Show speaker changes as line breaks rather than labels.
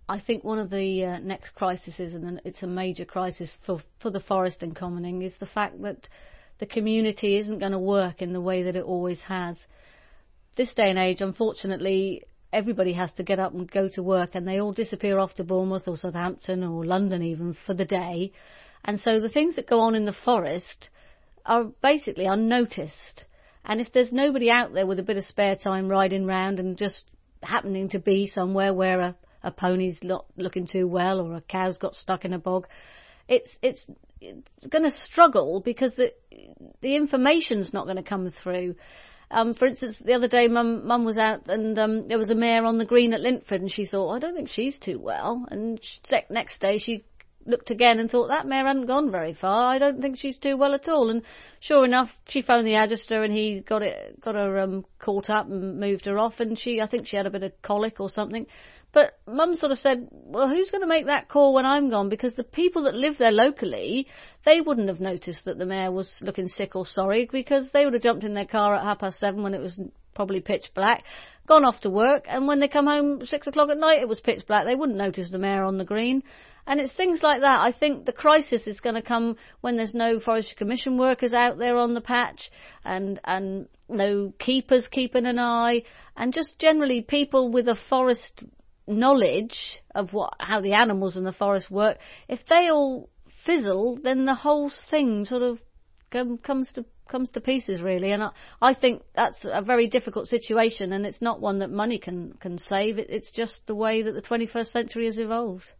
I think one of the next crises, and it's a major crisis for the forest and commoning, is the fact that the community isn't going to work in the way that it always has. This day and age, unfortunately, everybody has to get up and go to work, and they all disappear off to Bournemouth or Southampton or London even for the day. And so the things that go on in the forest are basically unnoticed. And if there's nobody out there with a bit of spare time riding round and just happening to be somewhere where a pony's not looking too well or a cow's got stuck in a bog, it's going to struggle because the information's not going to come through. For instance, the other day, Mum was out and there was a mare on the green at Lintford, and she thought, I don't think she's too well. And next day she looked again and thought, that mare hadn't gone very far. I don't think she's too well at all. And sure enough, she phoned the Adjuster and he got her caught up and moved her off. And I think she had a bit of colic or something. But Mum sort of said, well, who's going to make that call when I'm gone? Because the people that live there locally, they wouldn't have noticed that the mare was looking sick or sorry, because they would have jumped in their car at 7:30 when it was probably pitch black, gone off to work, and when they come home 6 o'clock at night, it was pitch black. They wouldn't notice the mare on the green. And it's things like that. I think the crisis is going to come when there's no Forestry Commission workers out there on the patch, and no keepers keeping an eye, and just generally people with a forest knowledge of how the animals in the forest work. If they all fizzle, then the whole thing sort of comes to pieces, really. And I think that's a very difficult situation, and it's not one that money can save. It's just the way that the 21st century has evolved.